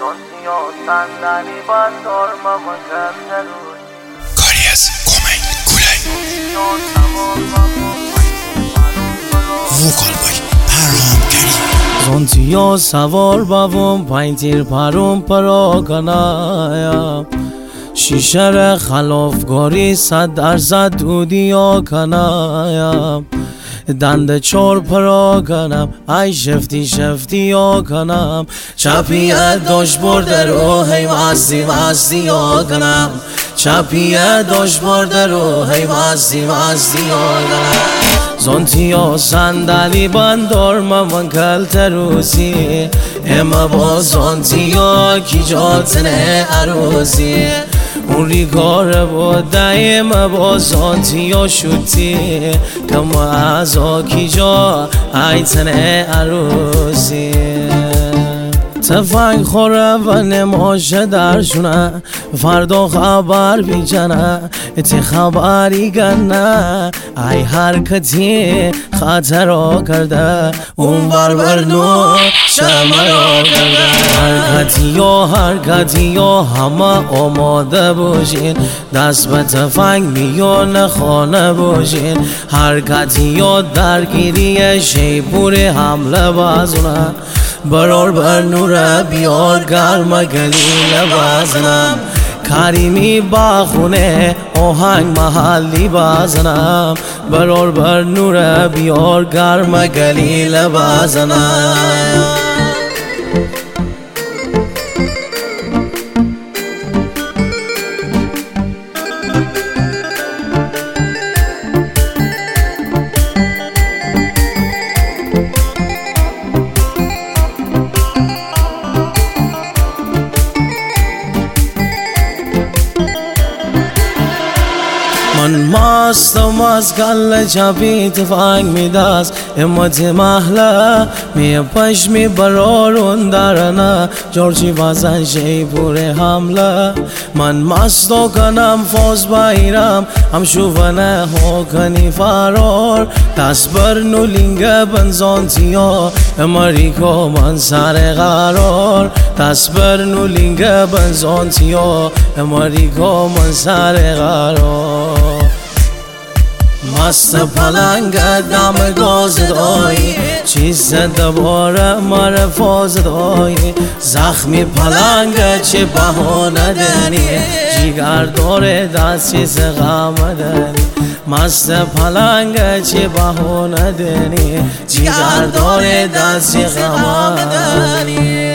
کاری از کومنگ گولای ووکال بای پرام کری زونتیا سوار بابم پایین تیر پروم پراکنایا شیشه خلافگاری 100% دودیا کنایا دند چور پراکنم ای شفتی یا کنم چپیه داشت برده رو هی مزدی یا کنم چپیه داشت برده رو هی مزدی یا کنم زونتیا صندلی بندار من کلت روزی اما با زونتیا کی جاتنه عروزی اون ریگاره با دایم با زونتیا شوتی کم از کی جا ایتنه عروزی تفنگ خوره و نماشه درشونه فردا خبر بیجنه تی خبری گنه ای حرکتی خطرا کرده اون بر نو شمرا کرده حرکتی یا همه آماده باشین دست به تفنگ میان خانه باشین حرکتی یا درگیری شیپور حمله بازونه برار بر نور بیار گرم گلیل بازنم کریمی باخونه آهنگ محلی بازنم برار بر نور بیار گرم گلیل بازنم من مستم از گل چپی تفنگ میدست امت محله می پشمی برارون درنه جورجی وزن شیپور حمله من مستو کنم فاز بایرم هم شوونه ها کنی فرار دست بر نولینگه بنزانتیا امریکا من سر قرار دست بر نولینگه بنزانتیا امریکا من سر قرار مست پلنگ دم گاز دایی چیز دوباره مر فاز دایی زخمی پلنگ چه بهانه دنی جیگر داره دست چیز غم دنی مست پلنگ چه بهانه دنی جیگر داره دست چیز غم دنی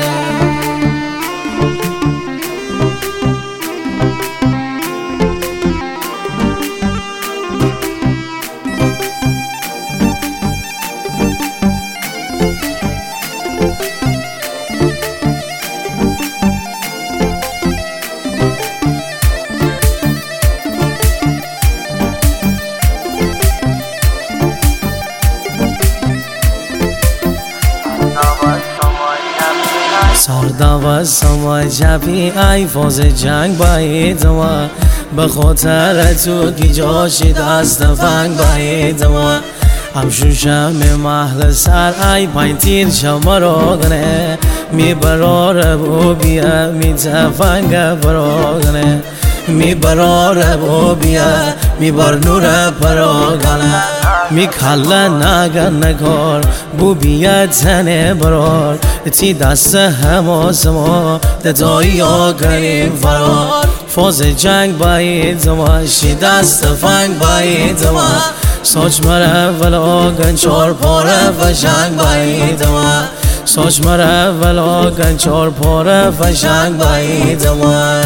سرداوا سما جبی ای فاز جنگ باید ما به خاطر تو کی جاشی دست فنگ باید ما هم شوشم محل سر ای پایین تیر شمارانه می براره بو بیا می تفنگ براغنه می براره بو بیا می بر نور پراغنه می کله نگر نگار بو بیا تنه برار تی دست هماس ما ددایی ها کنیم فرار فاز جنگ باید ما شی دست فنگ باید ما ساچ مره ولا گن چار پاره فشنگ باید ما ساچ مره ولا گن چار پاره فشنگ باید ما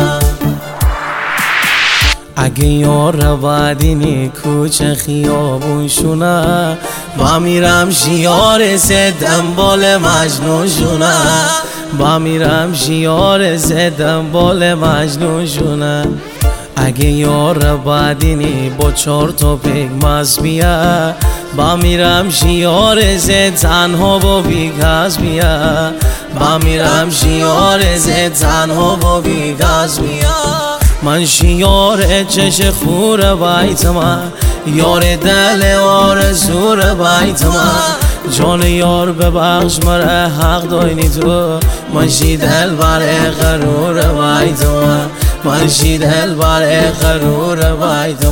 اگه یار بعدینی کوچه خیابون شونه با میرم شیار زدم بال مجنون شونه با میرم شیار زدم بال مجنون شونه اگه یار بعدینی با 4 تا پیک مز بیا با میرم شیار زد تنها با بیگاز بیا با میرم شیار زد تنها با بیگاز بیا من شیار چش خور بایت من یار دل آرزور بایت من جان یار ببخش مرا حق داینی تو منشی دل بر غرور وای تو منشی دل بر غرور وای تو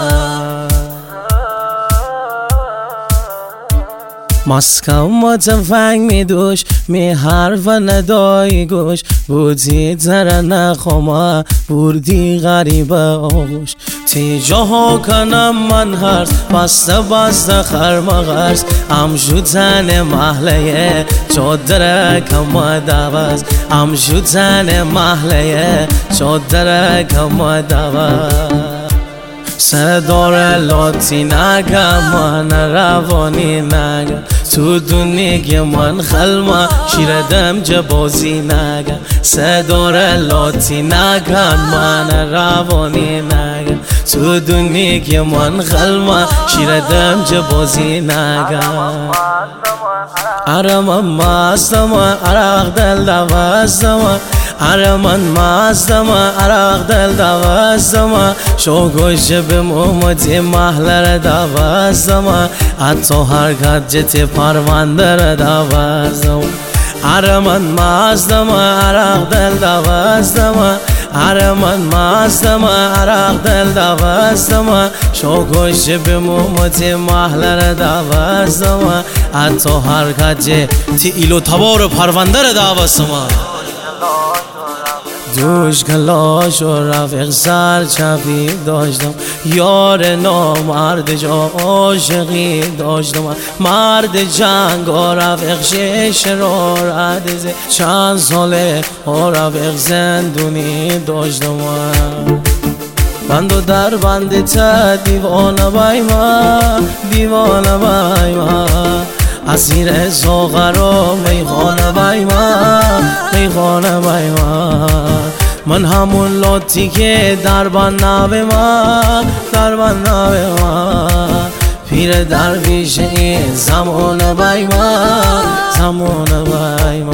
مسکم تفنگ می دوش می حرف ندای گوش بودی در نخوما بردی غریب آغوش تی جاها کنم من هرز بسته بسته خرمغرز امشو تن محله چادر کم دوز امشو تن محله چادر کم دوز صدار لاتی نگم من روانی نگم تو دونیگ من خلما شیردم جبازی نگم صدار لاتی نگم من روانی نگم تو دونیگ من خلما شیردم جبازی نگم ارم مستم عرق دل دوستم من مستم عرق دل دوستم شو گوشه به مومتی محلر دوستم حتی حرکت جتی پرونده دوستم من مستم عرق دل دوستم من مستم عرق دل دوستم شو گوشه به مومتی محلر دوستم حتی حرکت جتی ایلو تبار پرونده دوستم دوش کلاش و رفیق سر چپی داشتم یار نامرد جا عاشقی داشتم مرد جنگ و رفیق شش رو ردیزه چند ساله و رفیق زندونی داشتم بند و در بند تا دیوانه بای من دیوانه بای من اسیر ساغر و میخانه بای من میخانه بای من همون لاتی که در بند نوه من در بند نوه من پیر درویش این زمان بای من زمان بای من